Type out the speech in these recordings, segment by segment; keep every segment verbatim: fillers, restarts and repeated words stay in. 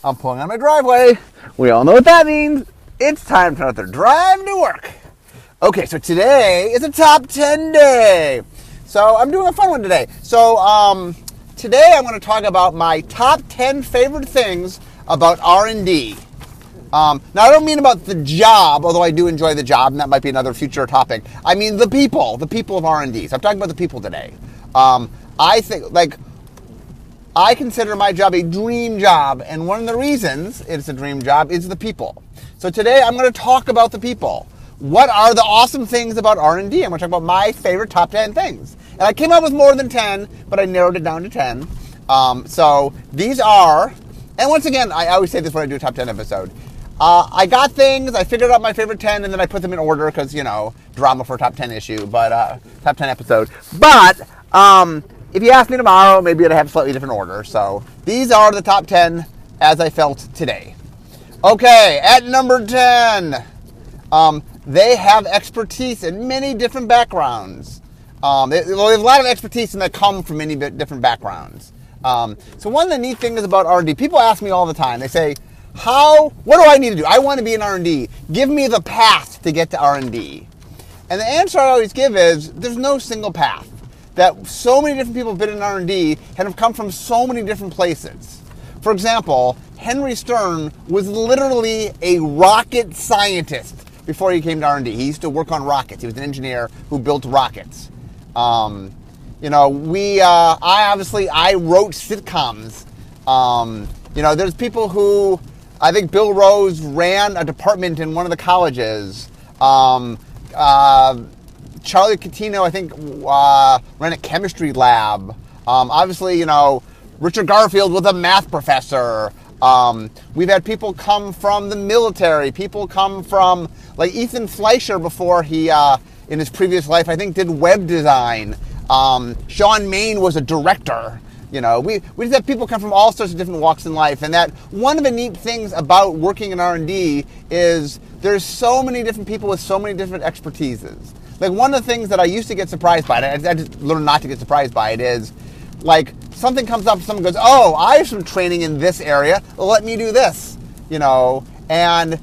I'm pulling on my driveway. We all know what that means. It's time to start the drive to work. Okay, so today is a top ten day. So I'm doing a fun one today. So um, today I'm going to talk about my top ten favorite things about R and D. Um, now, I don't mean about the job, although I do enjoy the job, and that might be another future topic. I mean the people, the people of R and D. So I'm talking about the people today. Um, I think, like, I consider my job a dream job, and one of the reasons it's a dream job is the people. So today I'm going to talk about the people. What are the awesome things about R and D? I'm going to talk about my favorite top ten things. And I came up with more than ten, but I narrowed it down to ten. Um, so these are, and once again, I always say this when I do a top ten episode. Uh, I got things, I figured out my favorite ten, and then I put them in order because, you know, drama for a top ten issue, but uh, top ten episode. But um, if you ask me tomorrow, maybe I'd have a slightly different order. So these are the top ten as I felt today. Okay, at number ten, um, they have expertise in many different backgrounds. Um, they, well, they have a lot of expertise and they come from many different backgrounds. Um, so one of the neat things about R and D, people ask me all the time, they say, how, what do I need to do? I want to be in R and D. Give me the path to get to R and D. And the answer I always give is, there's no single path. That so many different people have been in R and D and have come from so many different places. For example, Henry Stern was literally a rocket scientist before he came to R and D. He used to work on rockets. He was an engineer who built rockets. Um, you know, we, uh, I obviously, I wrote sitcoms. Um, you know, there's people who, I think Bill Rose ran a department in one of the colleges. Um, uh, Charlie Catino, I think, uh, ran a chemistry lab. Um, obviously, you know, Richard Garfield was a math professor. Um, we've had people come from the military. People come from, like Ethan Fleischer before he, uh, in his previous life, I think did web design. Um, Sean Main was a director. You know, we, we just have people come from all sorts of different walks in life. And that one of the neat things about working in R and D is there's so many different people with so many different expertises. Like one of the things that I used to get surprised by, and I, I just learned not to get surprised by it, is like something comes up, someone goes, oh, I have some training in this area, let me do this, you know. And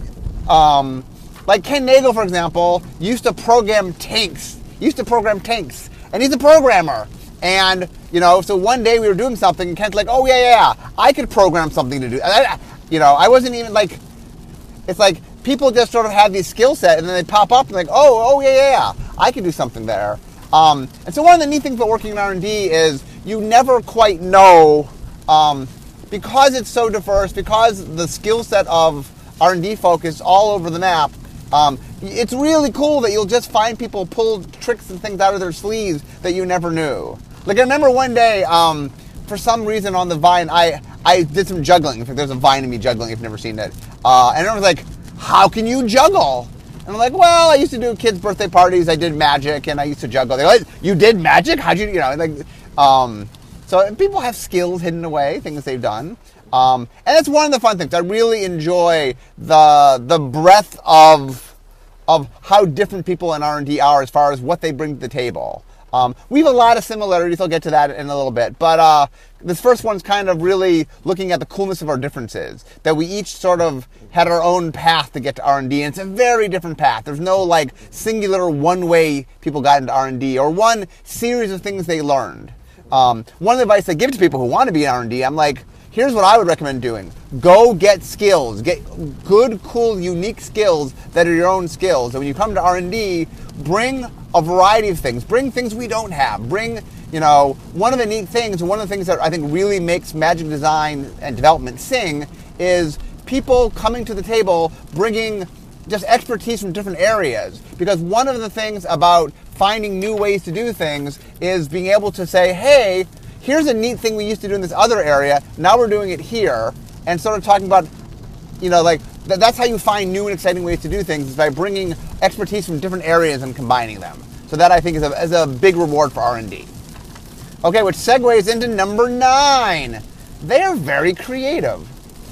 um, like Ken Nagel, for example, used to program tanks, used to program tanks, and he's a programmer. And, you know, so one day we were doing something, and Ken's like, oh, yeah, yeah, yeah, I could program something to do. I, you know, I wasn't even like, it's like people just sort of have these skill set, and then they pop up and like, oh, oh, yeah, yeah, yeah, I can do something there. Um, and so one of the neat things about working in R and D is you never quite know, um, because it's so diverse, because the skill set of R and D folk is all over the map, um, it's really cool that you'll just find people pull tricks and things out of their sleeves that you never knew. Like I remember one day, um, for some reason on the Vine, I, I did some juggling. In fact, there's a Vine of me juggling if you've never seen it. Uh, and everyone was like, how can you juggle? And I'm like, well, I used to do kids' birthday parties. I did magic, and I used to juggle. They're like, you did magic? How'd you, you know, like, um, so people have skills hidden away, things they've done. Um, and that's one of the fun things. I really enjoy the the breadth of of how different people in R and D are as far as what they bring to the table. Um, we have a lot of similarities. I'll get to that in a little bit. But uh, this first one's kind of really looking at the coolness of our differences, that we each sort of had our own path to get to R and D, and it's a very different path. There's no like singular one way people got into R and D or one series of things they learned. Um, one of the advice I give to people who want to be in R and D, I'm like, here's what I would recommend doing. Go get skills. Get good, cool, unique skills that are your own skills. And when you come to R and D, bring a variety of things. Bring things we don't have. Bring, you know, one of the neat things, and one of the things that I think really makes magic design and development sing is people coming to the table bringing just expertise from different areas. Because one of the things about finding new ways to do things is being able to say, hey, here's a neat thing we used to do in this other area, now we're doing it here, and sort of talking about, you know, like, th- that's how you find new and exciting ways to do things, is by bringing expertise from different areas and combining them. So that, I think, is a, is a big reward for R and D. Okay, which segues into number nine. They are very creative.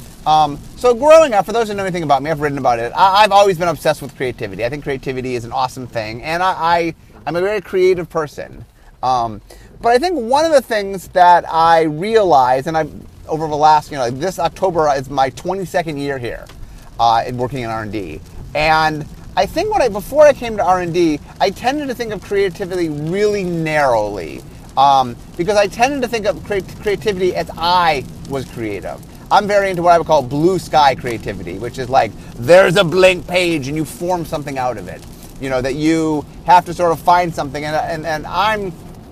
Um, so growing up, for those who know anything about me, I've written about it, I, I've always been obsessed with creativity. I think creativity is an awesome thing, and I, I, I'm a very creative person. Um, but I think one of the things that I realized, and I over the last, you know, this October is my twenty-second year here uh, in working in R and D. And I think when I, before I came to R and D, I tended to think of creativity really narrowly. Um, because I tended to think of cre- creativity as I was creative. I'm very into what I would call blue sky creativity, which is like, there's a blank page and you form something out of it. You know, that you have to sort of find something. And, and, and I'm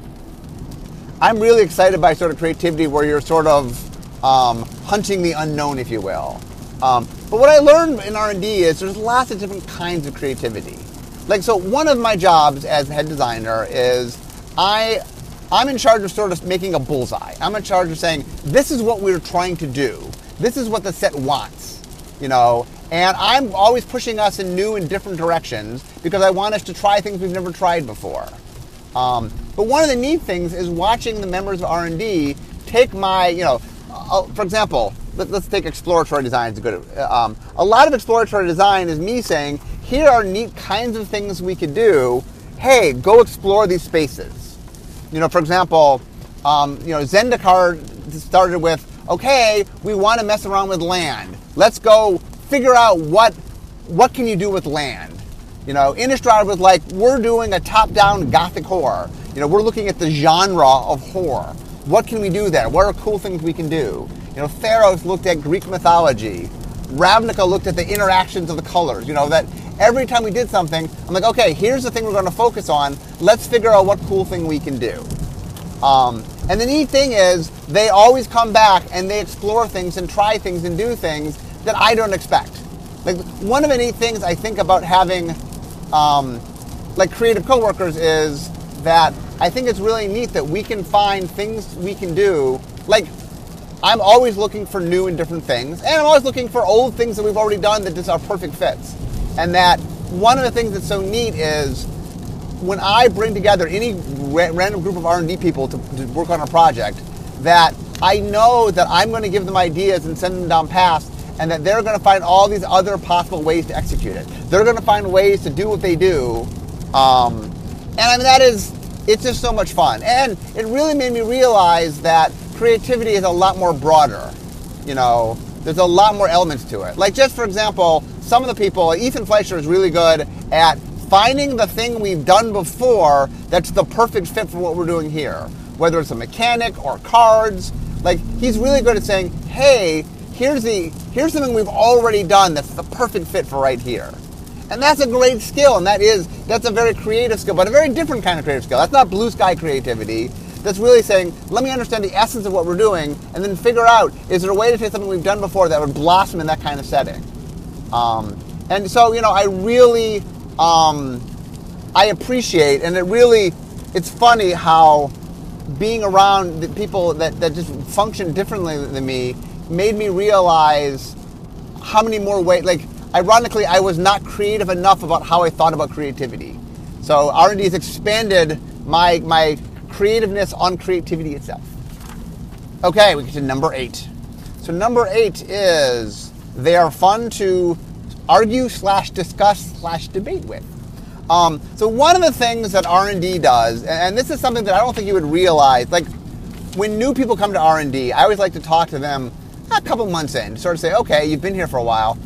I'm really excited by sort of creativity where you're sort of um, hunting the unknown, if you will. Um, but what I learned in R and D is there's lots of different kinds of creativity. Like, so one of my jobs as head designer is I, I'm in charge of sort of making a bullseye. I'm in charge of saying, this is what we're trying to do. This is what the set wants, you know. And I'm always pushing us in new and different directions because I want us to try things we've never tried before. Um, but one of the neat things is watching the members of R and D take my, you know, uh, for example, let, let's take exploratory design as a good. Um, a lot of exploratory design is me saying, here are neat kinds of things we could do. Hey, go explore these spaces. You know, for example, um, you know, Zendikar started with, okay, we want to mess around with land. Let's go figure out what what can you do with land. You know, Innistrad was like, we're doing a top-down gothic horror. You know, we're looking at the genre of horror. What can we do there? What are cool things we can do? You know, Theros looked at Greek mythology. Ravnica looked at the interactions of the colors. You know, that every time we did something, I'm like, okay, here's the thing we're going to focus on. Let's figure out what cool thing we can do. Um, and the neat thing is, they always come back and they explore things and try things and do things that I don't expect. Like, one of the neat things I think about having Um, like creative coworkers is that I think it's really neat that we can find things we can do. Like, I'm always looking for new and different things, and I'm always looking for old things that we've already done that just are perfect fits. And that one of the things that's so neat is when I bring together any ra- random group of R and D people to, to work on a project, that I know that I'm going to give them ideas and send them down paths, and that they're going to find all these other possible ways to execute it. They're going to find ways to do what they do. Um, and I mean, that is, it's just so much fun. And it really made me realize that creativity is a lot more broader. You know, there's a lot more elements to it. Like, just for example, some of the people, Ethan Fleischer is really good at finding the thing we've done before that's the perfect fit for what we're doing here. Whether it's a mechanic or cards. Like, he's really good at saying, hey, Here's the here's something we've already done that's the perfect fit for right here. And that's a great skill, and that is that's a very creative skill, but a very different kind of creative skill. That's not blue sky creativity. That's really saying, let me understand the essence of what we're doing, and then figure out, is there a way to take something we've done before that would blossom in that kind of setting? Um, and so, you know, I really um, I appreciate, and it really, it's funny how being around the people that, that just function differently than me made me realize how many more ways, like, ironically, I was not creative enough about how I thought about creativity. So R and D has expanded my my creativeness on creativity itself. Okay, we get to number eight. So number eight is, they are fun to argue slash discuss slash debate with. Um, so one of the things that R and D does, and this is something that I don't think you would realize, like, when new people come to R and D, I always like to talk to them a couple months in, sort of say, okay, you've been here for a while.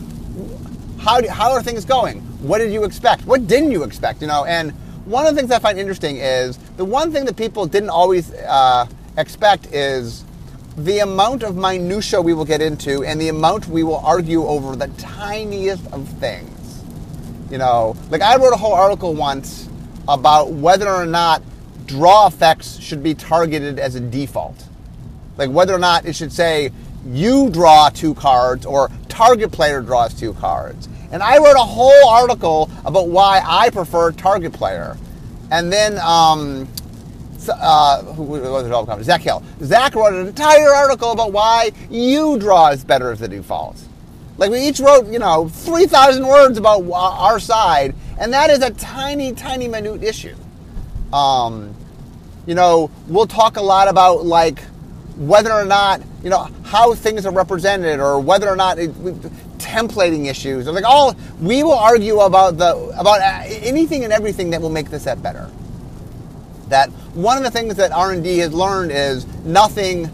How do, how are things going? What did you expect? What didn't you expect? You know, and one of the things I find interesting is the one thing that people didn't always uh, expect is the amount of minutia we will get into and the amount we will argue over the tiniest of things. You know, like, I wrote a whole article once about whether or not draw effects should be targeted as a default. Like, whether or not it should say, you draw two cards, or target player draws two cards. And I wrote a whole article about why I prefer target player. And then, um, uh, who was it all come? Zach Hill. Zach wrote an entire article about why you draw is better as the default. Like, we each wrote, you know, three thousand words about our side, and that is a tiny, tiny, minute issue. Um, you know, we'll talk a lot about, like, whether or not, you know, how things are represented, or whether or not it, templating issues, or like all, we will argue about the about anything and everything that will make the set better. That one of the things that R and D has learned is nothing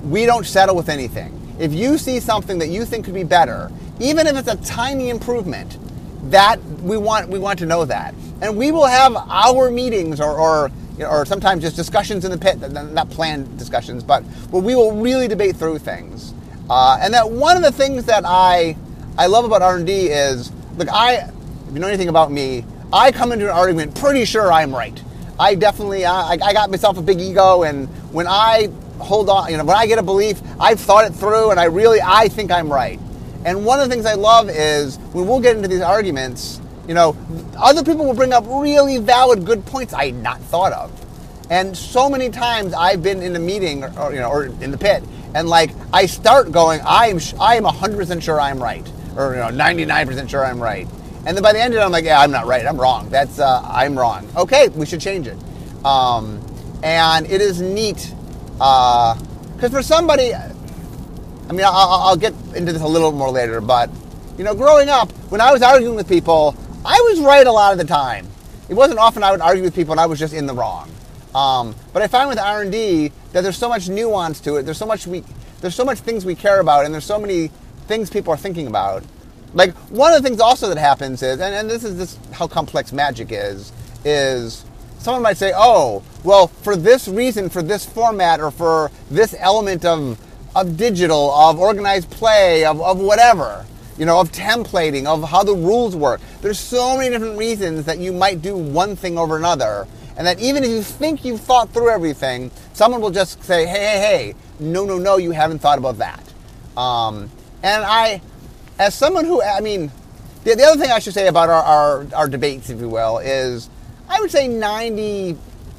we don't settle with anything. If you see something that you think could be better, even if it's a tiny improvement, that we want we want to know that. And we will have our meetings or, or, you know, or sometimes just discussions in the pit, not planned discussions, but where we will really debate through things. Uh, and that one of the things that I I love about R and D is, look, I, if you know anything about me, I come into an argument pretty sure I'm right. I definitely, I, I got myself a big ego, and when I hold on, you know, when I get a belief, I've thought it through, and I really, I think I'm right. And one of the things I love is when we'll get into these arguments, you know, other people will bring up really valid, good points I had not thought of. And so many times I've been in a meeting, or, or you know, or in the pit, and like I start going, I'm, I am one hundred percent sure I'm right, or you know, ninety-nine percent sure I'm right. And then by the end of it, I'm like, yeah, I'm not right. I'm wrong. That's uh, I'm wrong. Okay, we should change it. Um, and it is neat because uh, for somebody, I mean, I'll, I'll get into this a little more later, but you know, growing up, when I was arguing with people, I was right a lot of the time. It wasn't often I would argue with people and I was just in the wrong. Um, but I find with R and D that there's so much nuance to it. There's so much we, there's so much things we care about, and there's so many things people are thinking about. Like one of the things also that happens is, and, and this is this how complex magic is, is someone might say, oh, well, for this reason, for this format, or for this element of of digital, of organized play, of, of whatever, you know, of templating, of how the rules work. There's so many different reasons that you might do one thing over another. And that even if you think you've thought through everything, someone will just say, hey, hey, hey, no, no, no, you haven't thought about that. Um, and I, as someone who, I mean, the, the other thing I should say about our, our, our debates, if you will, is I would say ninety-eight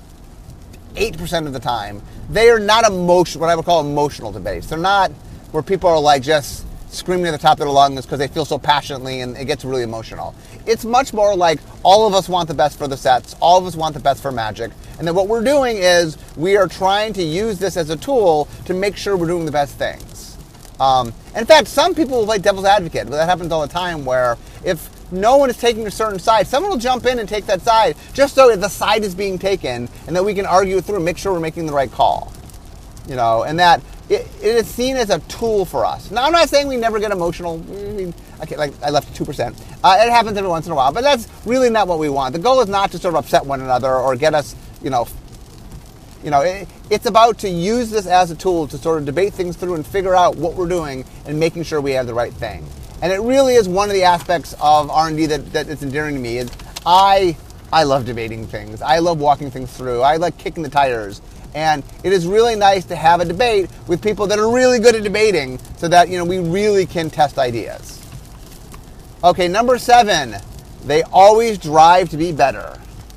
percent of the time, they are not emotional, what I would call emotional debates. They're not where people are like just screaming at the top of their lungs because they feel so passionately and it gets really emotional. It's much more like all of us want the best for the sets, all of us want the best for Magic, and then what we're doing is we are trying to use this as a tool to make sure we're doing the best things. Um, in fact, some people will play devil's advocate, but that happens all the time where if no one is taking a certain side, someone will jump in and take that side just so the side is being taken and that we can argue it through and make sure we're making the right call. You know, and that it, it is seen as a tool for us. Now, I'm not saying we never get emotional. I mean, okay, like I left two percent. Uh, it happens every once in a while, but that's really not what we want. The goal is not to sort of upset one another or get us, you know, you know, it, it's about to use this as a tool to sort of debate things through and figure out what we're doing and making sure we have the right thing. And it really is one of the aspects of R and D that, that is endearing to me. Is I I love debating things. I love walking things through. I like kicking the tires. And it is really nice to have a debate with people that are really good at debating so that, you know, we really can test ideas. Okay, number seven, they always drive to be better.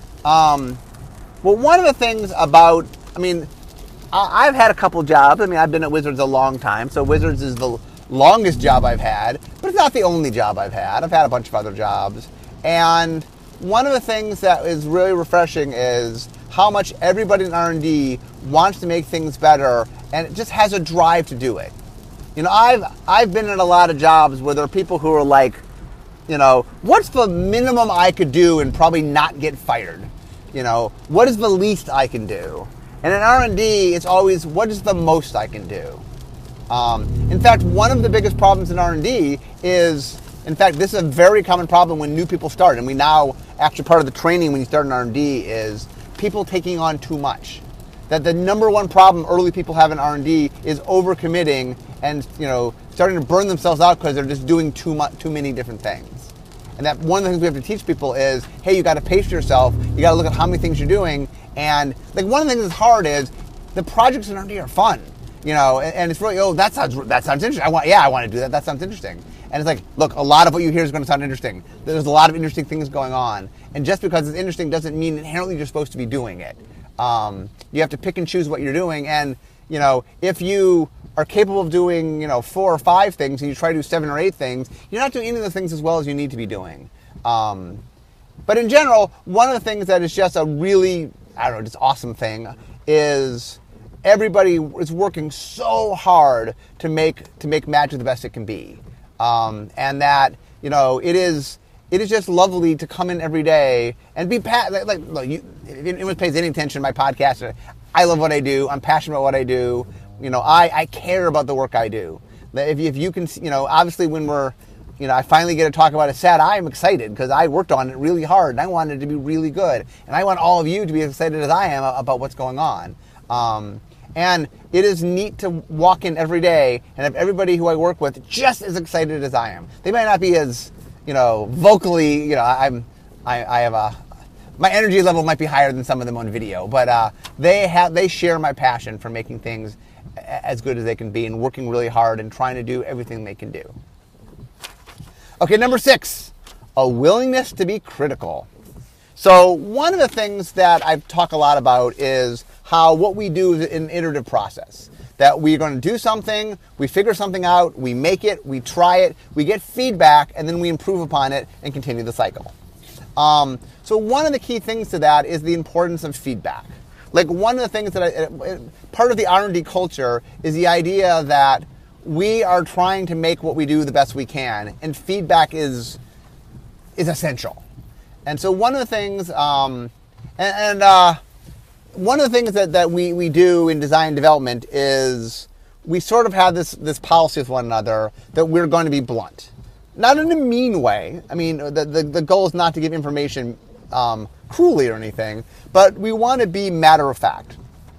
Um, well, one of the things about, I mean, I've had a couple jobs. I mean, I've been at Wizards a long time, so Wizards is the longest job I've had, but it's not the only job I've had. I've had a bunch of other jobs. And one of the things that is really refreshing is how much everybody in R and D wants to make things better and it just has a drive to do it. You know, I've I've been in a lot of jobs where there are people who are like, you know, what's the minimum I could do and probably not get fired? You know, what is the least I can do? And in R and D, it's always, what is the most I can do? Um, in fact, one of the biggest problems in R and D is, in fact, this is a very common problem when new people start. And we now, actually part of the training when you start in R and D is people taking on too much. That the number one problem early people have in R and D is overcommitting and, you know, starting to burn themselves out because they're just doing too much, too many different things. And that one of the things we have to teach people is, hey, you got to pace yourself. You got to look at how many things you're doing. And like one of the things that's hard is the projects in R and D are fun, you know, and, and it's really, oh, that sounds that sounds interesting. I want, yeah, I want to do that. That sounds interesting. And it's like, look, a lot of what you hear is going to sound interesting. There's a lot of interesting things going on. And just because it's interesting doesn't mean inherently you're supposed to be doing it. Um, you have to pick and choose what you're doing. And, you know, if you are capable of doing, you know, four or five things and you try to do seven or eight things, you're not doing any of the things as well as you need to be doing. Um, but in general, one of the things that is just a really, I don't know, just awesome thing is everybody is working so hard to make to make Magic the best it can be. Um, and that, you know, it is it is just lovely to come in every day and be pa- like, like look, you, if anyone pays any attention to my podcast, I love what I do. I'm passionate about what I do. You know, I, I care about the work I do. If you, if you can, you know, obviously when we're, you know, I finally get to talk about a set, I'm excited because I worked on it really hard and I wanted it to be really good. And I want all of you to be as excited as I am about what's going on. Um, and it is neat to walk in every day and have everybody who I work with just as excited as I am. They might not be as, you know, vocally, you know, I'm, I, I have a, my energy level might be higher than some of them on video, but uh, they have, they share my passion for making things as good as they can be and working really hard and trying to do everything they can do. Okay, number six, a willingness to be critical. So one of the things that I've talked a lot about is how what we do is an iterative process. That we're going to do something, we figure something out, we make it, we try it, we get feedback, and then we improve upon it and continue the cycle. Um, so one of the key things to that is the importance of feedback. Like one of the things that I, part of the R and D culture is the idea that we are trying to make what we do the best we can, and feedback is is essential. And so one of the things, um, and, and uh, one of the things that, that we, we do in design development is we sort of have this, this policy with one another that we're going to be blunt. Not in a mean way. I mean, the, the, the goal is not to give information um, cruelly or anything, but we want to be matter of fact.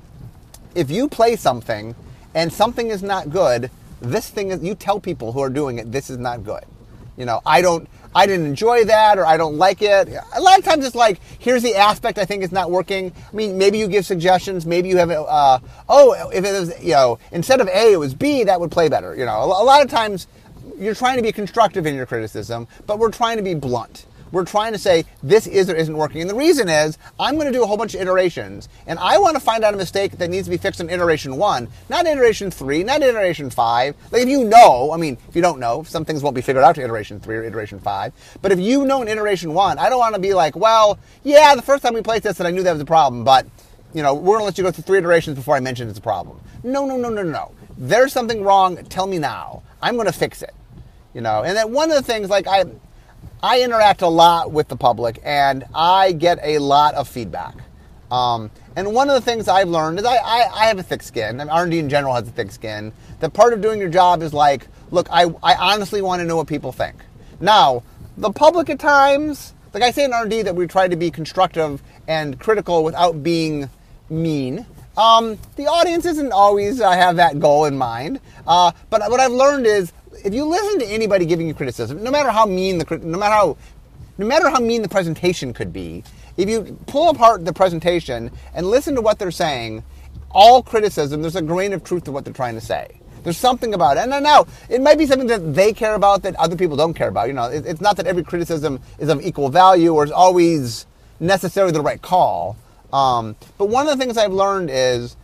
If you play something and something is not good, this thing is, you tell people who are doing it, this is not good. You know, I don't, I didn't enjoy that, or I don't like it. A lot of times it's like, here's the aspect I think is not working. I mean, maybe you give suggestions, maybe you have, uh, oh, if it was, you know, instead of A, it was B, that would play better. You know, a lot of times you're trying to be constructive in your criticism, but we're trying to be blunt. We're trying to say, this is or isn't working. And the reason is, I'm going to do a whole bunch of iterations, and I want to find out a mistake that needs to be fixed in iteration one, not iteration three, not iteration five. Like, if you know, I mean, if you don't know, some things won't be figured out to iteration three or iteration five. But if you know in iteration one, I don't want to be like, well, yeah, the first time we played this, and I knew that was a problem, but, you know, we're going to let you go through three iterations before I mention it's a problem. No, no, no, no, no. There's something wrong. Tell me now. I'm going to fix it. You know, and then one of the things, like, I... I interact a lot with the public, and I get a lot of feedback. Um, and one of the things I've learned is I, I, I have a thick skin, and R and D in general has a thick skin, that part of doing your job is like, look, I, I honestly want to know what people think. Now, the public at times, like I say in R and D that we try to be constructive and critical without being mean. Um, the audience doesn't always uh, have that goal in mind. Uh, but what I've learned is, if you listen to anybody giving you criticism, no matter how mean the no matter how no matter how mean the presentation could be, if you pull apart the presentation and listen to what they're saying, all criticism, there's a grain of truth to what they're trying to say. There's something about it. And now, it might be something that they care about that other people don't care about. You know, it's not that every criticism is of equal value or is always necessarily the right call. Um, but one of the things I've learned is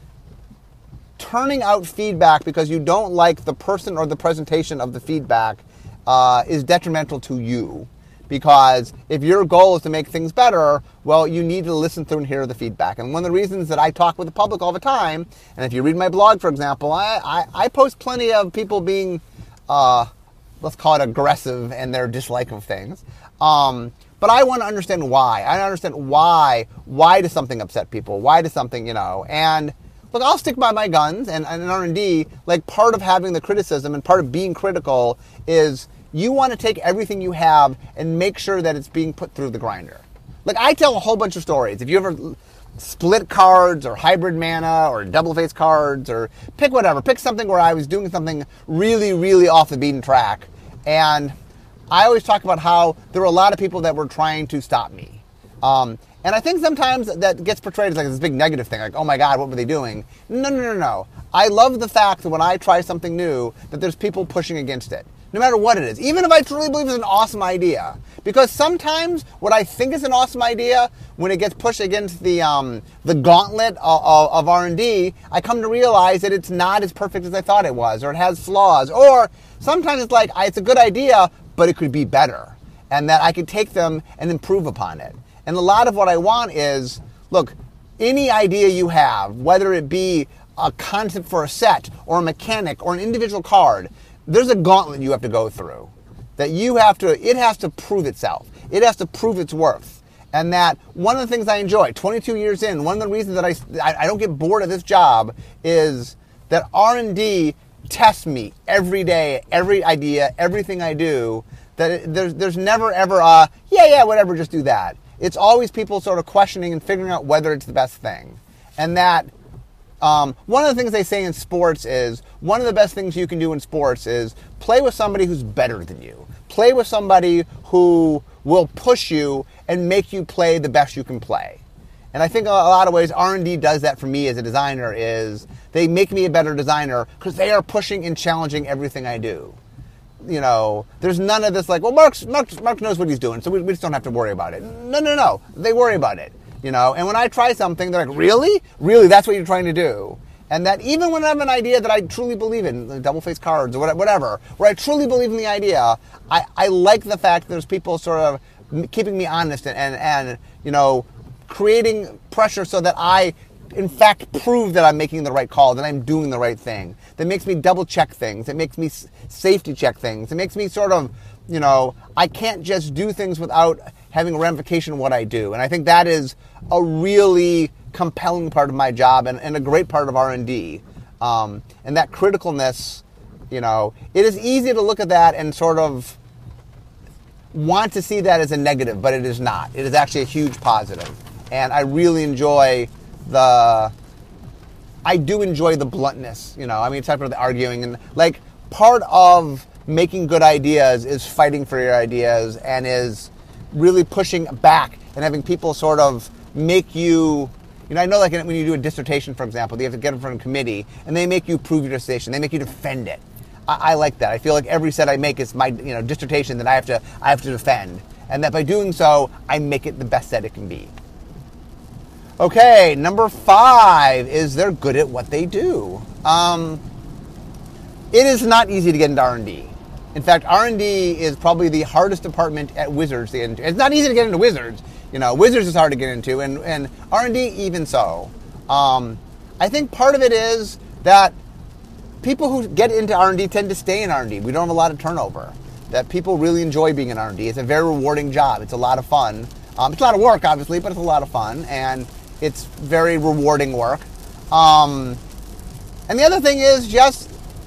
turning out feedback because you don't like the person or the presentation of the feedback uh, is detrimental to you. Because if your goal is to make things better, well, you need to listen through and hear the feedback. And one of the reasons that I talk with the public all the time, and if you read my blog, for example, I, I, I post plenty of people being, uh, let's call it aggressive in their dislike of things. Um, but I want to understand why. I understand why. Why does something upset people? Why does something, you know, and look, I'll stick by my guns, and, and in R and D, like part of having the criticism and part of being critical is you want to take everything you have and make sure that it's being put through the grinder. Like, I tell a whole bunch of stories. If you ever split cards or hybrid mana or double face cards or pick whatever, pick something where I was doing something really, really off the beaten track. And I always talk about how there were a lot of people that were trying to stop me. Um, And I think sometimes that gets portrayed as like this big negative thing, like, oh my God, what were they doing? No, no, no, no. I love the fact that when I try something new, that there's people pushing against it, no matter what it is. Even if I truly believe it's an awesome idea. Because sometimes what I think is an awesome idea, when it gets pushed against the um, the gauntlet of, of, of R and D, I come to realize that it's not as perfect as I thought it was, or it has flaws. Or sometimes it's like, it's a good idea, but it could be better. And that I could take them and improve upon it. And a lot of what I want is, look, any idea you have, whether it be a concept for a set or a mechanic or an individual card, there's a gauntlet you have to go through. That you have to, it has to prove itself. It has to prove its worth. And that one of the things I enjoy, twenty-two years in, one of the reasons that I, I don't get bored of this job is that R and D tests me every day, every idea, everything I do. That it, there's there's never ever a yeah yeah whatever, just do that. It's always people sort of questioning and figuring out whether it's the best thing. And that um, one of the things they say in sports is one of the best things you can do in sports is play with somebody who's better than you. Play with somebody who will push you and make you play the best you can play. And I think in a lot of ways R and D does that for me as a designer. Is they make me a better designer because they are pushing and challenging everything I do. You know, there's none of this like, well, Mark's, Mark, Mark knows what he's doing, so we, we just don't have to worry about it. No, no, no. They worry about it, you know. And when I try something, they're like, really? Really, that's what you're trying to do? And that even when I have an idea that I truly believe in, like double-faced cards or whatever, where I truly believe in the idea, I, I like the fact that there's people sort of keeping me honest and, and, and, you know, creating pressure so that I, in fact, prove that I'm making the right call, that I'm doing the right thing. That makes me double check things. It makes me safety check things. It makes me sort of, you know, I can't just do things without having a ramification of what I do. And I think that is a really compelling part of my job and, and a great part of R and D. Um, and that criticalness, you know, it is easy to look at that and sort of want to see that as a negative, but it is not. It is actually a huge positive. And I really enjoy the, I do enjoy the bluntness, you know, I mean, it's type of the arguing and like part of making good ideas is fighting for your ideas and is really pushing back and having people sort of make you, you know, I know like when you do a dissertation, for example, you have to get in front of a committee and they make you prove your dissertation. They make you defend it. I, I like that. I feel like every set I make is my, you know, dissertation that I have to, I have to defend. And that by doing so, I make it the best set it can be. Okay, number five is they're good at what they do. Um, it is not easy to get into R and D. In fact, R and D is probably the hardest department at Wizards to get into. It's not easy to get into Wizards. You know, Wizards is hard to get into, and, and R and D even so. Um, I think part of it is that people who get into R and D tend to stay in R and D. We don't have a lot of turnover. That people really enjoy being in R and D. It's a very rewarding job. It's a lot of fun. Um, it's a lot of work, obviously, but it's a lot of fun, and it's very rewarding work. Um, and the other thing is just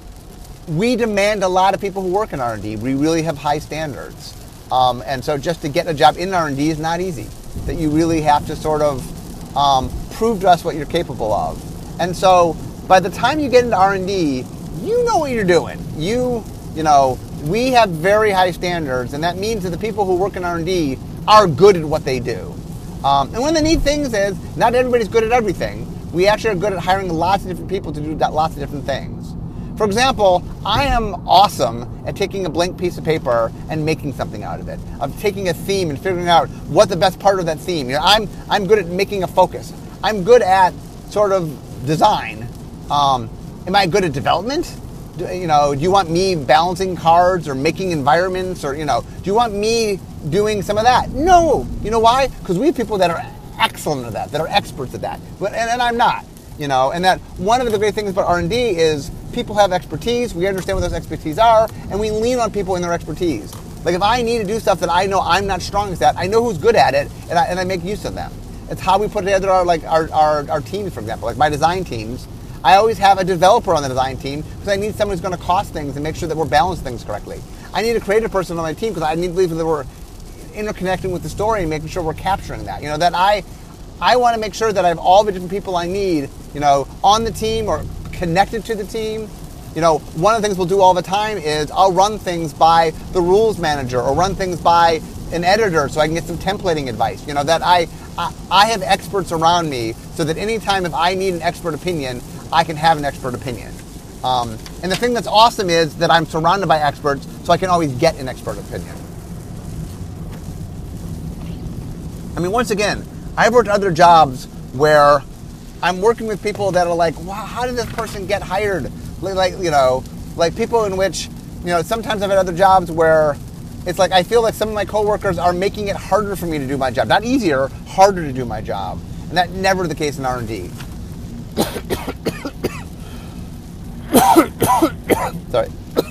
we demand a lot of people who work in R and D. We really have high standards. Um, and so just to get a job in R and D is not easy. That you really have to sort of um, prove to us what you're capable of. And so by the time you get into R and D, you know what you're doing. You, you know, we have very high standards, and that means that the people who work in R and D are good at what they do. Um, and one of the neat things is not everybody's good at everything. We actually are good at hiring lots of different people to do lots of different things. For example, I am awesome at taking a blank piece of paper and making something out of it. Of taking a theme and figuring out what the best part of that theme. You know, I'm I'm good at making a focus. I'm good at sort of design. Um, am I good at development? Do, you know, do you want me balancing cards or making environments, or you know, do you want me doing some of that? No. You know why? Because we have people that are excellent at that, that are experts at that, but and, and I'm not. You know, and that one of the great things about R and D is people have expertise, we understand what those expertise are, and we lean on people in their expertise. Like if I need to do stuff that I know I'm not strongest at, I know who's good at it, and I, and I make use of them. It's how we put together our like our, our, our teams, for example. Like my design teams, I always have a developer on the design team because I need someone who's going to cost things and make sure that we're balancing things correctly. I need a creative person on my team because I need to believe that we're interconnecting with the story and making sure we're capturing that. You know, that I I want to make sure that I have all the different people I need, you know, on the team or connected to the team. You know, one of the things we'll do all the time is I'll run things by the rules manager or run things by an editor so I can get some templating advice. You know, that I, I, I have experts around me so that anytime if I need an expert opinion, I can have an expert opinion. Um, and the thing that's awesome is that I'm surrounded by experts so I can always get an expert opinion. I mean, once again, I've worked other jobs where I'm working with people that are like, wow, how did this person get hired? Like, you know, like people in which, you know, sometimes I've had other jobs where it's like I feel like some of my coworkers are making it harder for me to do my job. Not easier, harder to do my job. And that's never the case in R and D. Sorry.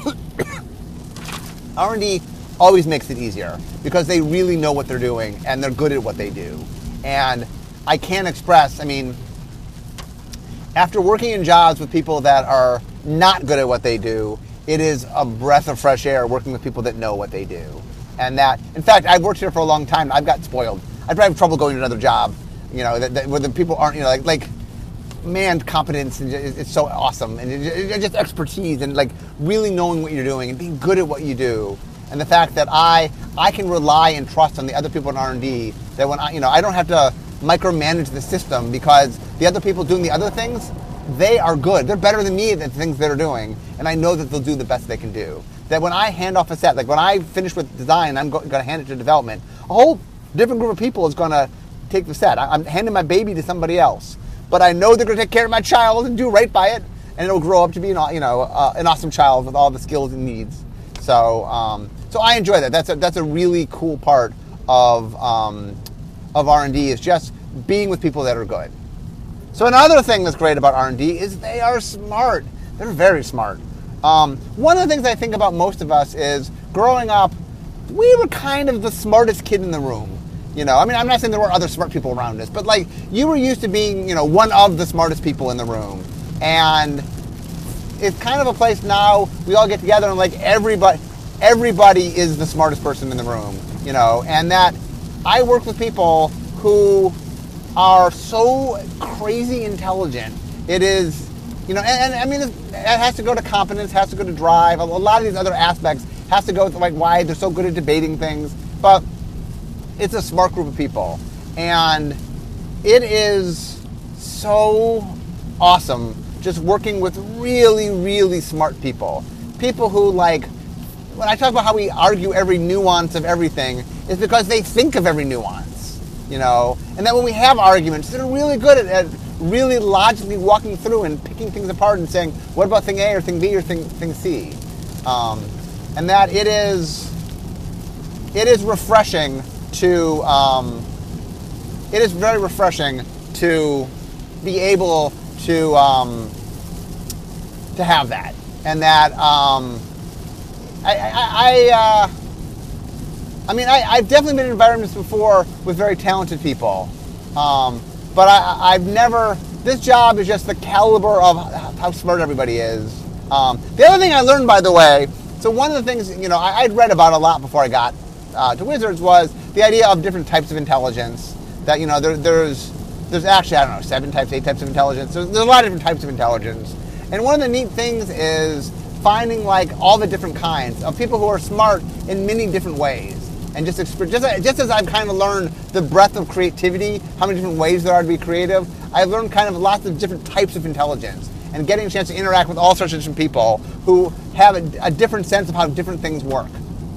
R and D always makes it easier because they really know what they're doing and they're good at what they do. And I can't express, I mean, after working in jobs with people that are not good at what they do, it is a breath of fresh air working with people that know what they do. And that, in fact, I've worked here for a long time. I've got spoiled. I'd have trouble going to another job, you know, that, that, where the people aren't, you know, like, like man, competence, and it's so awesome. And it, it, just expertise and, like, really knowing what you're doing and being good at what you do. And the fact that I I can rely and trust on the other people in R and D, that when I, you know, I don't have to micromanage the system because the other people doing the other things, they are good. They're better than me at the things they're doing. And I know that they'll do the best they can do. That when I hand off a set, like when I finish with design, I'm going to hand it to development, a whole different group of people is going to take the set. I'm handing my baby to somebody else. But I know they're going to take care of my child and do right by it. And it'll grow up to be an, you know, uh, an awesome child with all the skills it needs. So um, so I enjoy that. That's a, that's a really cool part of, um, of R and D is just being with people that are good. So another thing that's great about R and D is they are smart. They're very smart. Um, one of the things I think about most of us is growing up, we were kind of the smartest kid in the room. You know, I mean, I'm not saying there were other smart people around us, but like you were used to being, you know, one of the smartest people in the room. And it's kind of a place now we all get together and like everybody, everybody is the smartest person in the room, you know, and that I work with people who are so crazy intelligent. It is, you know, and, and I mean, it has to go to competence, has to go to drive. A lot of these other aspects has to go with like why they're so good at debating things. But it's a smart group of people, and it is so awesome just working with really, really smart people. People who like, when I talk about how we argue every nuance of everything, it's because they think of every nuance, you know, and that when we have arguments, they're really good at, at really logically walking through and picking things apart and saying, what about thing A or thing B or thing, thing C? Um, and that it is, it is refreshing to, um, it is very refreshing to be able to, um, to have that. And that, um, I, I, I, uh, I mean, I, I've definitely been in environments before with very talented people. Um, but I, I've never, this job is just the caliber of how smart everybody is. Um, the other thing I learned, by the way, so one of the things, you know, I, I'd read about a lot before I got uh, to Wizards was the idea of different types of intelligence. That, you know, there, there's, there's actually, I don't know, seven types, eight types of intelligence. There's, there's a lot of different types of intelligence. And one of the neat things is finding like all the different kinds of people who are smart in many different ways. And just, just, just as I've kind of learned the breadth of creativity, how many different ways there are to be creative, I've learned kind of lots of different types of intelligence. And getting a chance to interact with all sorts of different people who have a, a different sense of how different things work.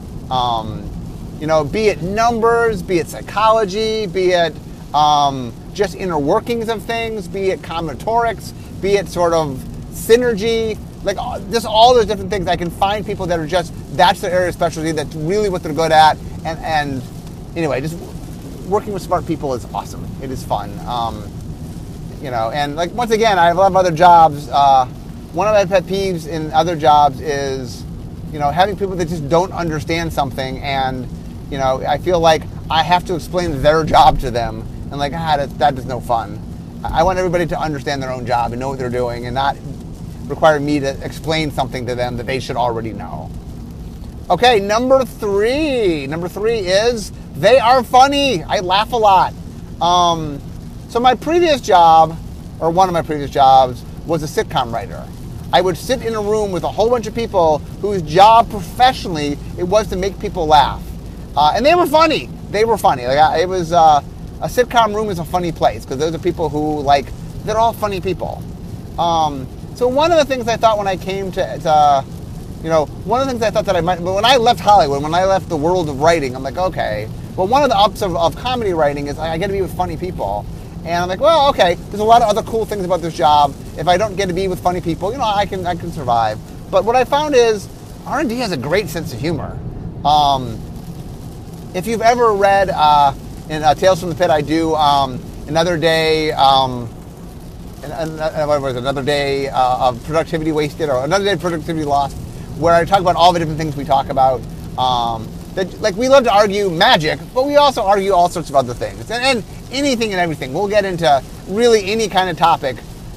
Um, you know, be it numbers, be it psychology, be it um, just inner workings of things, be it combinatorics, be it sort of synergy, like just all those different things. I can find people that are just, that's their area of specialty, that's really what they're good at. And, and anyway, just working with smart people is awesome. It is fun. Um, you know, and like, once again, I have a lot of other jobs. Uh, one of my pet peeves in other jobs is, you know, having people that just don't understand something, and, you know, I feel like I have to explain their job to them, and like, ah, that, that is no fun. I want everybody to understand their own job and know what they're doing, and not require me to explain something to them that they should already know. Okay, number three. Number three is they are funny. I laugh a lot. Um, so my previous job, or one of my previous jobs, was a sitcom writer. I would sit in a room with a whole bunch of people whose job professionally it was to make people laugh. Uh, and they were funny. They were funny. Like I, it was, uh, a sitcom room is a funny place because those are people who, like, they're all funny people. Um, so one of the things I thought when I came to, to You know, one of the things I thought that I might, but when I left Hollywood, when I left the world of writing, I'm like, okay, well, one of the ups of, of comedy writing is I, I get to be with funny people. And I'm like, well, okay, there's a lot of other cool things about this job. If I don't get to be with funny people, you know, I can I can survive. But what I found is R and D has a great sense of humor. Um, if you've ever read uh, in uh, Tales from the Pit, I do um, Another Day, um, and, and, what was it, Another Day uh, of Productivity Wasted, or Another Day of Productivity Lost, where I talk about all the different things we talk about. Um, that, like, we love to argue magic, but we also argue all sorts of other things. And, and anything and everything. We'll get into really any kind of topic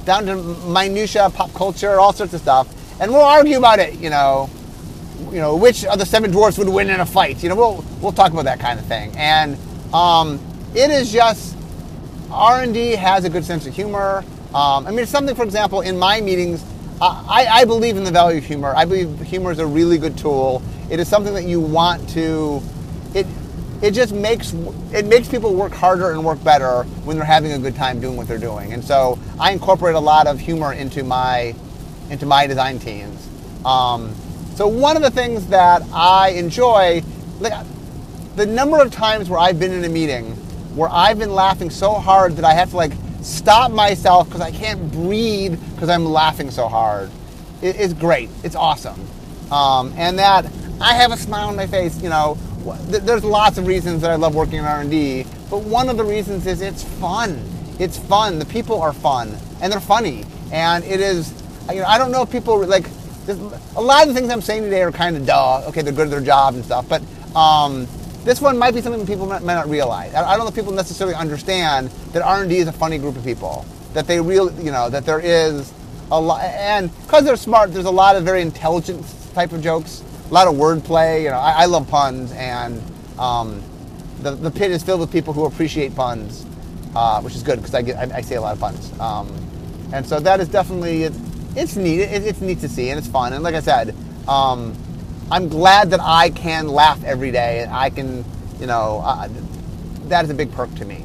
down to minutia, pop culture, all sorts of stuff, and we'll argue about it. You know, you know, which of the seven dwarfs would win in a fight? You know, we'll we'll talk about that kind of thing. And um, it is just R and D has a good sense of humor. Um, I mean, it's something, for example, in my meetings, uh, I, I believe in the value of humor. I believe humor is a really good tool. It is something that you want to. It it just makes it makes people work harder and work better when they're having a good time doing what they're doing. And so I incorporate a lot of humor into my into my design teams. Um, so one of the things that I enjoy, like the number of times where I've been in a meeting where I've been laughing so hard that I have to like stop myself because I can't breathe because I'm laughing so hard, it, it's great. It's awesome. Um, and that I have a smile on my face. You know, th- there's lots of reasons that I love working in R and D, but one of the reasons is it's fun. It's fun. The people are fun and they're funny. And it is, you know, I don't know if people like, a lot of the things I'm saying today are kind of duh. Okay, they're good at their job and stuff, but um, this one might be something people might, might not realize. I, I don't know if people necessarily understand that R and D is a funny group of people. That they really, you know, that there is a lot, and because they're smart, there's a lot of very intelligent type of jokes, a lot of wordplay. You know, I, I love puns, and um, the the pit is filled with people who appreciate puns, uh, which is good because I get I, I say a lot of puns, um, and so that is definitely it's, it's neat. It, it's neat to see, and it's fun. And like I said. Um, I'm glad that I can laugh every day, and I can, you know, uh, that is a big perk to me.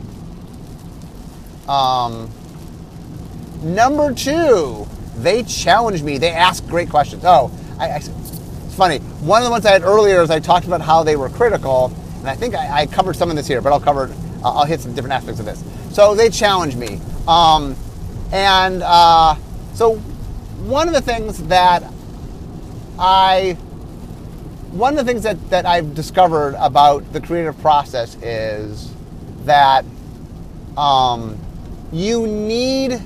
Um, number two, they challenge me. They ask great questions. Oh, I, I, it's funny. One of the ones I had earlier is I talked about how they were critical, and I think I, I covered some of this here, but I'll cover, uh, I'll hit some different aspects of this. So they challenge me, um, and uh, so one of the things that I One of the things that, that I've discovered about the creative process is that um, you need,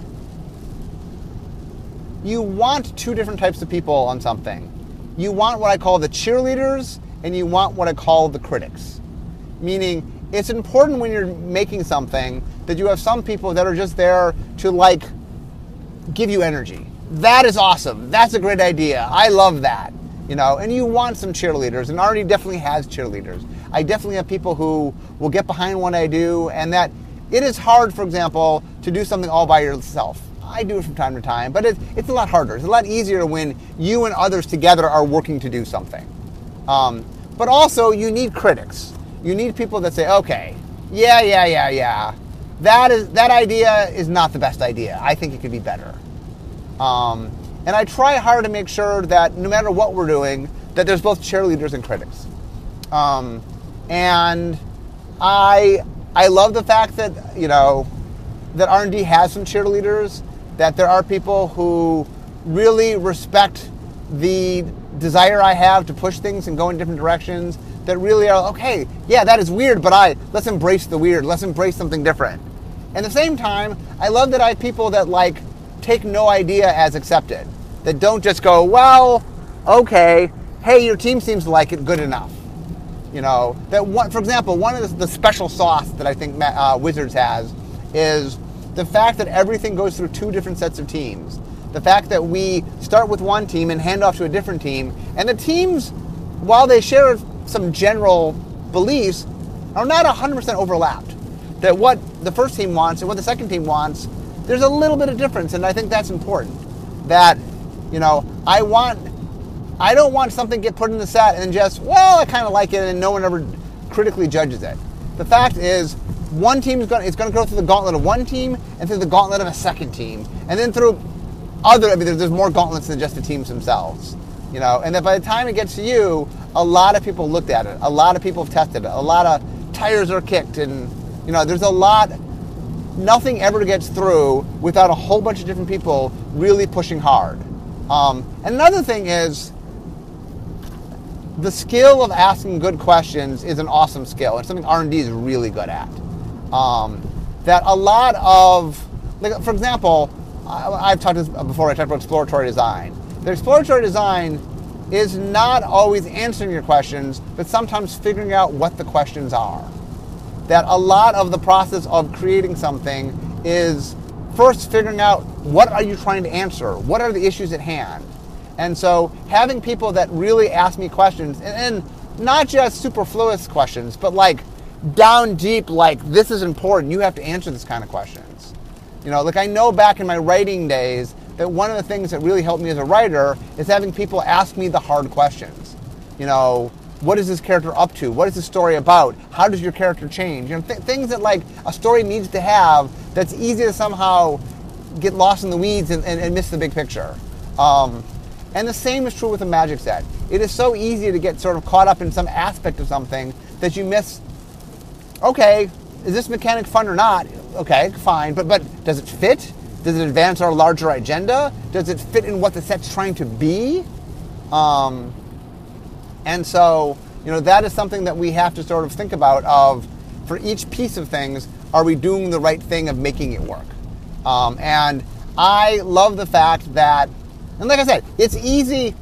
you want two different types of people on something. You want what I call the cheerleaders, and you want what I call the critics. Meaning, it's important when you're making something that you have some people that are just there to like give you energy. That is awesome. That's a great idea. I love that. You know, and you want some cheerleaders, and R and D definitely has cheerleaders. I definitely have people who will get behind what I do, and that it is hard, for example, to do something all by yourself. I do it from time to time, but it, it's a lot harder. It's a lot easier when you and others together are working to do something. Um, but also, you need critics. You need people that say, okay, yeah, yeah, yeah, yeah, that is that idea is not the best idea. I think it could be better. Um, And I try hard to make sure that no matter what we're doing, that there's both cheerleaders and critics. Um, and I I love the fact that, you know, that R and D has some cheerleaders, that there are people who really respect the desire I have to push things and go in different directions, that really are, okay, yeah, that is weird, but I let's embrace the weird. Let's embrace something different. At the same time, I love that I have people that, like, take no idea as accepted. That don't just go, well, okay, hey, your team seems to like it, good enough. You know, that one, for example, one of the, the special sauce that I think uh, Wizards has is the fact that everything goes through two different sets of teams. The fact that we start with one team and hand off to a different team, and the teams, while they share some general beliefs, are not one hundred percent overlapped. That what the first team wants and what the second team wants, there's a little bit of difference, and I think that's important. That, you know, I want, I don't want something to get put in the set and just, well, I kind of like it, and no one ever critically judges it. The fact is, one team is going, it's going to go through the gauntlet of one team and through the gauntlet of a second team, and then through other. I mean, there's, there's more gauntlets than just the teams themselves, you know. And that by the time it gets to you, a lot of people looked at it, a lot of people have tested it, a lot of tires are kicked, and you know, there's a lot. Nothing ever gets through without a whole bunch of different people really pushing hard. Um, and another thing is, the skill of asking good questions is an awesome skill. It's something R and D is really good at. Um, that a lot of, like, for example, I, I've talked this before, I talked about exploratory design. The exploratory design is not always answering your questions, but sometimes figuring out what the questions are. That a lot of the process of creating something is first figuring out what are you trying to answer? What are the issues at hand? And so having people that really ask me questions, and, and not just superfluous questions, but like down deep, like this is important, you have to answer this kind of questions. You know, like I know back in my writing days that one of the things that really helped me as a writer is having people ask me the hard questions. You know, what is this character up to? What is the story about? How does your character change? You know, th- things that like a story needs to have that's easy to somehow get lost in the weeds and, and, and miss the big picture. Um, and the same is true with a magic set. It is so easy to get sort of caught up in some aspect of something that you miss, okay, is this mechanic fun or not? Okay, fine, but but does it fit? Does it advance our larger agenda? Does it fit in what the set's trying to be? Um... And so, you know, that is something that we have to sort of think about of, for each piece of things, are we doing the right thing of making it work? Um, and I love the fact that, and like I said, it's easy,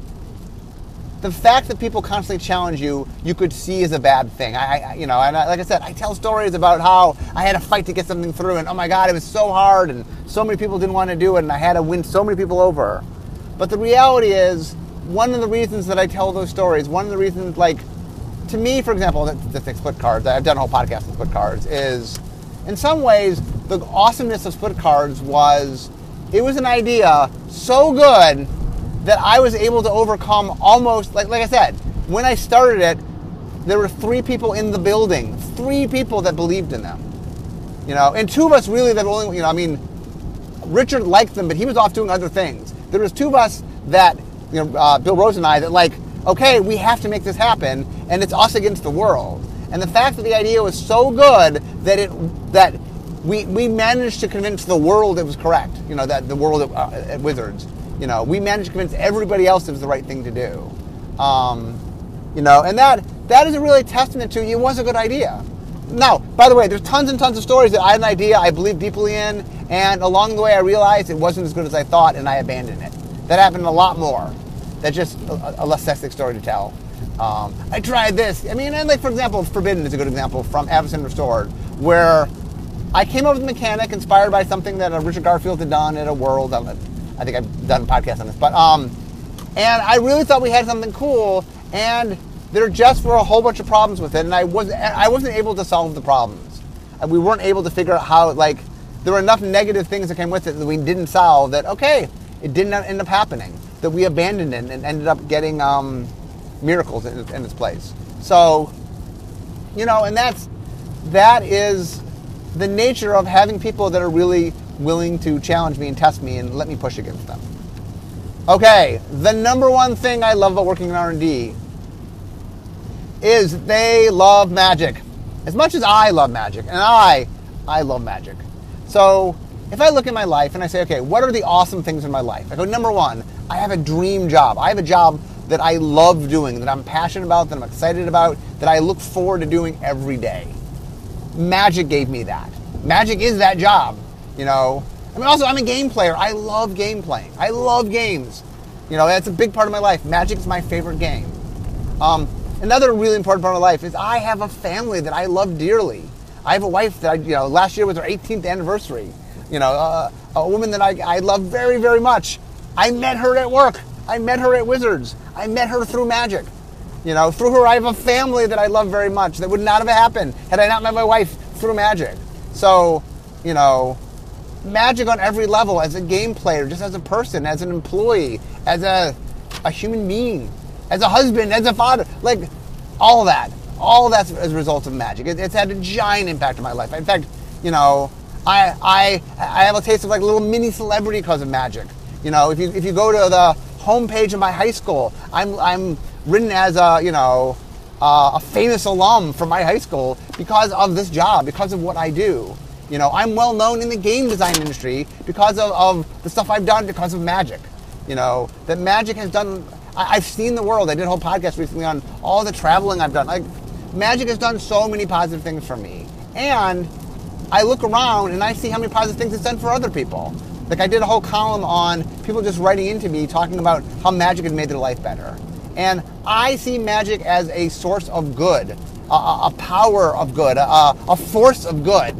the fact that people constantly challenge you, you could see as a bad thing. I, I you know, and I, like I said, I tell stories about how I had to fight to get something through, and oh my God, it was so hard, and so many people didn't want to do it, and I had to win so many people over. But the reality is, one of the reasons that I tell those stories, one of the reasons, like, to me, for example, the, the split cards, I've done a whole podcast on split cards, is, in some ways, the awesomeness of split cards was, it was an idea so good that I was able to overcome almost, like, like I said, when I started it, there were three people in the building, three people that believed in them, you know, and two of us really that only, you know, I mean, Richard liked them, but he was off doing other things. There was two of us that, you know, uh, Bill Rose and I, that like, okay, we have to make this happen, and it's us against the world. And the fact that the idea was so good that it that we we managed to convince the world it was correct. You know, that the world at, uh, at Wizards. You know, we managed to convince everybody else it was the right thing to do. Um, you know, and that that is a really testament to it was a good idea. Now, by the way, there's tons and tons of stories that I had an idea I believed deeply in, and along the way I realized it wasn't as good as I thought, and I abandoned it. That happened a lot more. That's just a, a less sexy story to tell. Um, I tried this. I mean, and like, for example, Forbidden is a good example from Avacyn Restored, where I came up with a mechanic inspired by something that uh, Richard Garfield had done at a world. I think I've done a podcast on this. But, um, and I really thought we had something cool, and there just were a whole bunch of problems with it, and I wasn't, I wasn't able to solve the problems. And we weren't able to figure out how, like, there were enough negative things that came with it that we didn't solve that, okay, it didn't end up happening. That we abandoned it and ended up getting um, miracles in, in its place. So, you know, and that's that is the nature of having people that are really willing to challenge me and test me and let me push against them. Okay, the number one thing I love about working in R and D is they love magic. As much as I love magic, and I, I love magic. So if I look at my life and I say, okay, what are the awesome things in my life? I go, number one, I have a dream job. I have a job that I love doing, that I'm passionate about, that I'm excited about, that I look forward to doing every day. Magic gave me that. Magic is that job, you know. I mean, also, I'm a game player. I love game playing. I love games. You know, that's a big part of my life. Magic is my favorite game. Um, another really important part of my life is I have a family that I love dearly. I have a wife that I, you know, last year was her eighteenth anniversary. You know, uh, a woman that I, I love very, very much. I met her at work. I met her at Wizards. I met her through magic. You know, through her I have a family that I love very much that would not have happened had I not met my wife through magic. So, you know, magic on every level, as a game player, just as a person, as an employee, as a, a human being, as a husband, as a father, like all of that. All of that's as a result of magic. It, it's had a giant impact on my life. In fact, you know, I I I have a taste of like a little mini celebrity because of magic. You know, if you if you go to the homepage of my high school, I'm I'm written as a you know uh, a famous alum from my high school because of this job, because of what I do. You know, I'm well known in the game design industry because of, of the stuff I've done because of magic. You know, that magic has done. I, I've seen the world. I did a whole podcast recently on all the traveling I've done. Like, magic has done so many positive things for me, and I look around and I see how many positive things it's done for other people. Like, I did a whole column on people just writing into me talking about how magic has made their life better. And I see magic as a source of good, a, a power of good, a, a force of good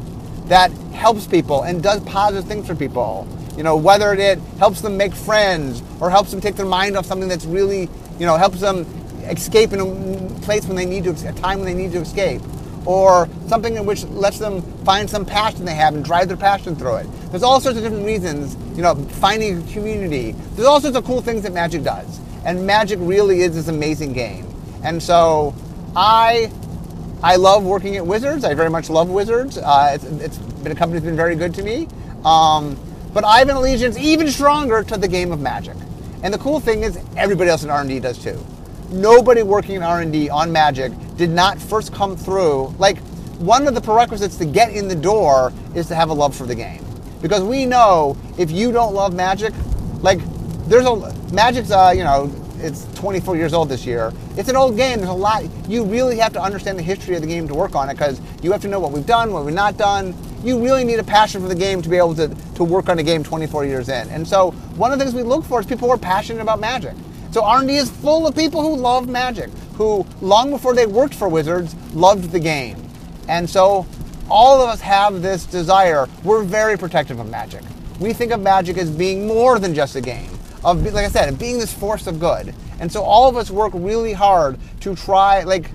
that helps people and does positive things for people. You know, whether it helps them make friends or helps them take their mind off something that's really, you know, helps them escape in a place when they need to, a time when they need to escape, or something in which lets them find some passion they have and drive their passion through it. There's all sorts of different reasons, you know, finding a community. There's all sorts of cool things that Magic does. And Magic really is this amazing game. And so I I love working at Wizards. I very much love Wizards. Uh, it's, it's been a company that's been very good to me. Um, but I have an allegiance even stronger to the game of Magic. And the cool thing is everybody else in R and D does too. Nobody working in R and D on Magic did not first come through. Like, one of the prerequisites to get in the door is to have a love for the game. Because we know if you don't love Magic, like, there's a, Magic's, uh, you know, it's twenty-four years old this year. It's an old game. There's a lot. You really have to understand the history of the game to work on it, because you have to know what we've done, what we've not done. You really need a passion for the game to be able to, to work on a game twenty-four years in. And so one of the things we look for is people who are passionate about Magic. So R and D is full of people who love Magic, who long before they worked for Wizards, loved the game. And so all of us have this desire. We're very protective of Magic. We think of Magic as being more than just a game. Of, like I said, being this force of good. And so all of us work really hard to try, like,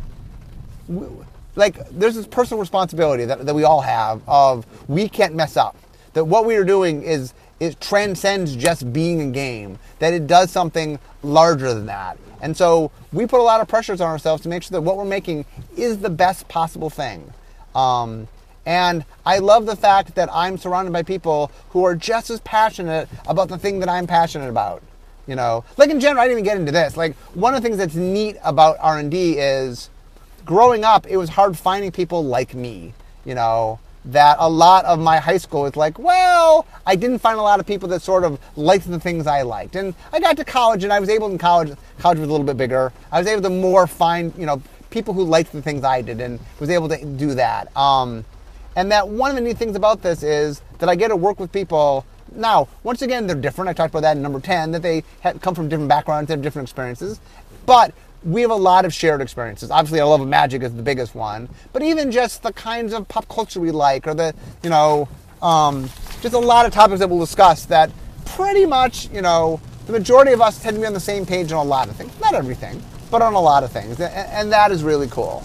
like there's this personal responsibility that, that we all have of we can't mess up. That what we are doing is, it transcends just being a game. That it does something larger than that. And so we put a lot of pressures on ourselves to make sure that what we're making is the best possible thing. Um, and I love the fact that I'm surrounded by people who are just as passionate about the thing that I'm passionate about. You know, like in general, I didn't even get into this. Like, one of the things that's neat about R and D is growing up, it was hard finding people like me. You know, that a lot of my high school was like, well, I didn't find a lot of people that sort of liked the things I liked. And I got to college, and I was able in college, college was a little bit bigger. I was able to more find, you know, people who liked the things I did, and was able to do that. Um, and that one of the neat things about this is that I get to work with people. Now, once again, they're different. I talked about that in number ten, that they have come from different backgrounds, they have different experiences. But we have a lot of shared experiences. Obviously, our love of Magic is the biggest one. But even just the kinds of pop culture we like, or the, you know, um, just a lot of topics that we'll discuss that pretty much, you know, the majority of us tend to be on the same page on a lot of things. Not everything, but on a lot of things. And, and that is really cool.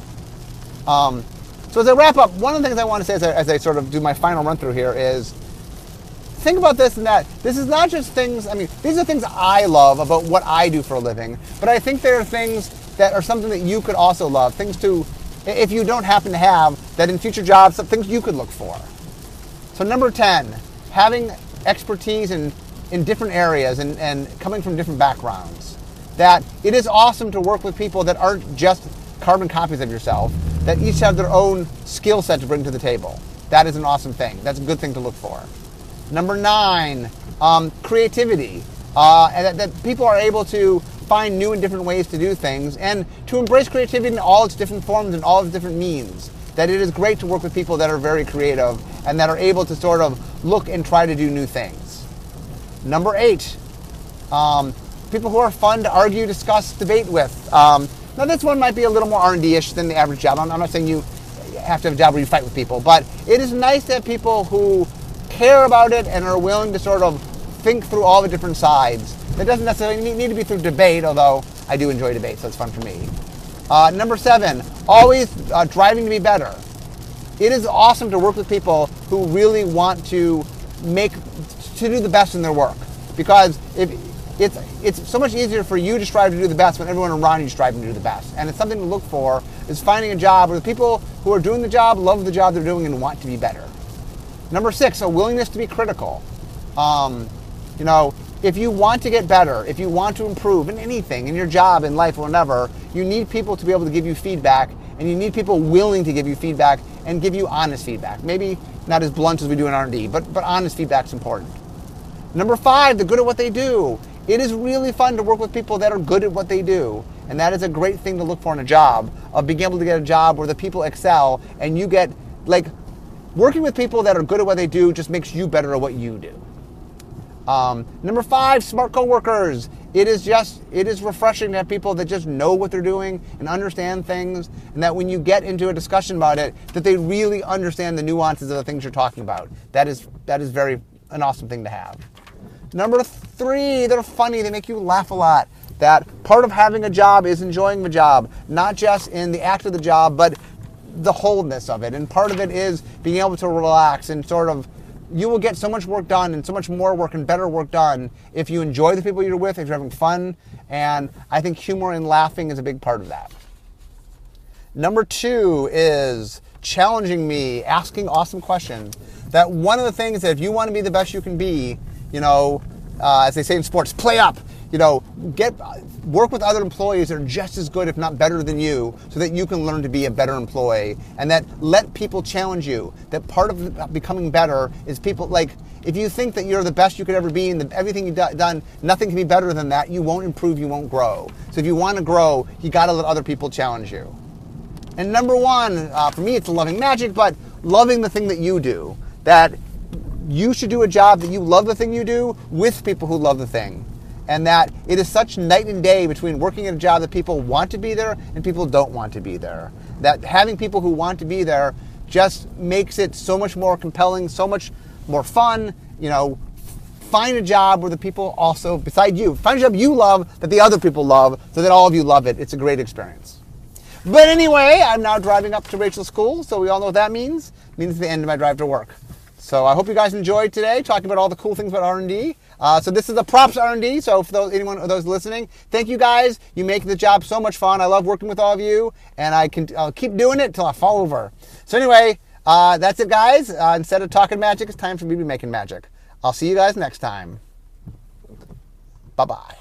Um, so as I wrap up, one of the things I want to say as I, as I sort of do my final run through here is, think about this and that. This is not just things, I mean, these are things I love about what I do for a living, but I think there are things that are something that you could also love, things to, if you don't happen to have, that in future jobs, some things you could look for. So number ten, having expertise in, in different areas and, and coming from different backgrounds. That it is awesome to work with people that aren't just carbon copies of yourself, that each have their own skill set to bring to the table. That is an awesome thing. That's a good thing to look for. Number nine, um, creativity. Uh, and that, that people are able to find new and different ways to do things, and to embrace creativity in all its different forms and all its different means. That it is great to work with people that are very creative and that are able to sort of look and try to do new things. Number eight, um, people who are fun to argue, discuss, debate with. Um, now this one might be a little more R and D-ish than the average job. I'm, I'm not saying you have to have a job where you fight with people, but it is nice to have people who care about it and are willing to sort of think through all the different sides. That doesn't necessarily need to be through debate, although I do enjoy debate, so it's fun for me. Uh, number seven, always uh, driving to be better. It is awesome to work with people who really want to make, to do the best in their work. Because if it's, it's so much easier for you to strive to do the best when everyone around you is striving to do the best. And it's something to look for, is finding a job where the people who are doing the job love the job they're doing and want to be better. Number six, a willingness to be critical. Um, you know, if you want to get better, if you want to improve in anything, in your job, in life, or whatever, you need people to be able to give you feedback, and you need people willing to give you feedback and give you honest feedback. Maybe not as blunt as we do in R and D, but, but honest feedback is important. Number five, they're good at what they do. It is really fun to work with people that are good at what they do. And that is a great thing to look for in a job, of being able to get a job where the people excel and you get, like, working with people that are good at what they do just makes you better at what you do. Um, number five, smart coworkers. it is just, it is refreshing to have people that just know what they're doing and understand things, and that when you get into a discussion about it, that they really understand the nuances of the things you're talking about. That is, that is very, an awesome thing to have. Number three, they're funny, they make you laugh a lot. That part of having a job is enjoying the job, not just in the act of the job, but the wholeness of it. And part of it is being able to relax and sort of, you will get so much work done and so much more work and better work done if you enjoy the people you're with, if you're having fun. And I think humor and laughing is a big part of that. Number two is challenging me, asking awesome questions. That one of the things that if you want to be the best you can be, you know, uh, as they say in sports, play up. You know, get work with other employees that are just as good, if not better than you, so that you can learn to be a better employee. And that let people challenge you. That part of becoming better is people, like, if you think that you're the best you could ever be and that everything you've done, nothing can be better than that, you won't improve, you won't grow. So if you want to grow, you got to let other people challenge you. And number one, uh, for me, it's loving magic, but loving the thing that you do. That you should do a job that you love the thing you do with people who love the thing. And that it is such night and day between working at a job that people want to be there and people don't want to be there. That having people who want to be there just makes it so much more compelling, so much more fun. You know, find a job where the people also, beside you, find a job you love that the other people love so that all of you love it. It's a great experience. But anyway, I'm now driving up to Rachel's school, so we all know what that means. It means the end of my drive to work. So I hope you guys enjoyed today, talking about all the cool things about R and D. Uh, so this is the Props R and D, so for those, anyone of those listening, thank you guys. You make the job so much fun. I love working with all of you, and I can, I'll keep doing it until I fall over. So anyway, uh, that's it, guys. Uh, instead of talking magic, it's time for me to be making magic. I'll see you guys next time. Bye-bye.